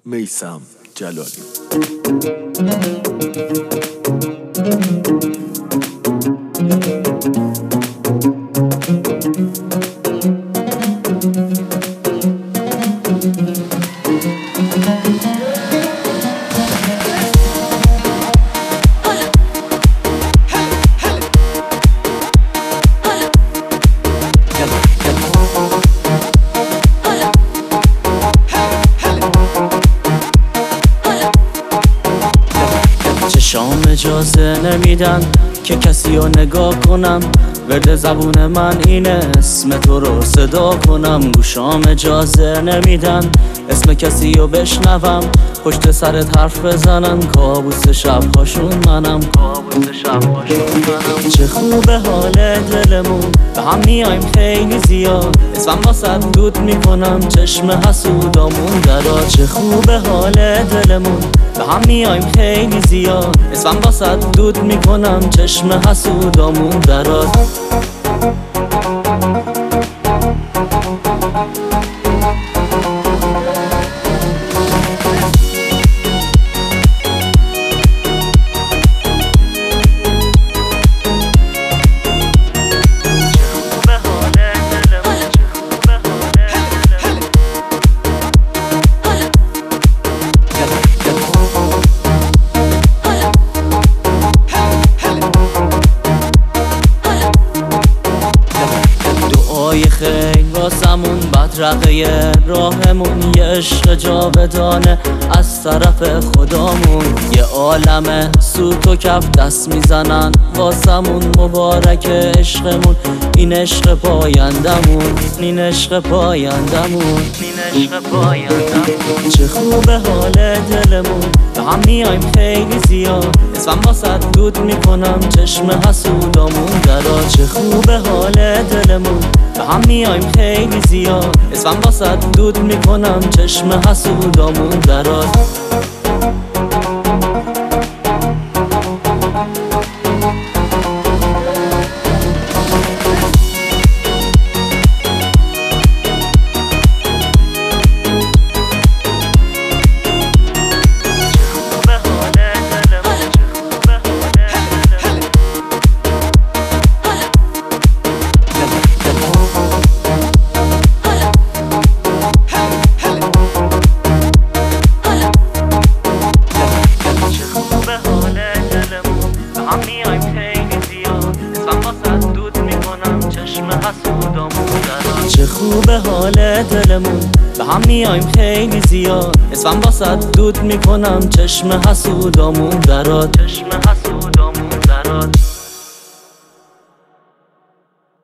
میثم جلالی. چشام اجازه نمیدن که کسی رو نگاه کنم، ورد زبون من اینه اسم تو رو صدا کنم. گوشام اجازه نمیدن اسم کسی رو بشنوم، پشت سرت حرف بزنن، کابوس شبهاشون منم. چه خوبه حال دلمون، به هم میایم خیلی زیاد، اسمم واسد دود میکنم چشم حسودامون درا. چه خوبه حال دلمون، به هم میایم خیلی زیاد، اسمم واسد دود میکنم چشم حسودامون درا. خیلی واسمون بدرقه راهمون، یه عشق جاودانه از طرف خدامون. یه عالمه سوت و کف دست میزنن واسمون، مبارک عشقمون، این عشق پایندمون، این عشق پایندمون. چه خوبه حال دلمون، به هم میایم خیلی زیاد، اسمم واسد دود میکنم چشم حسودامون درا. چه خوبه حال دلمون، به هم میایم خیلی زیاد، اسمم واسد دود میکنم چشم حسودامون درا. چه خوبه حال دلمون، به هم میایم خیلی زیاد، اسمم واسد دود میکنم چشم حسودامون درا.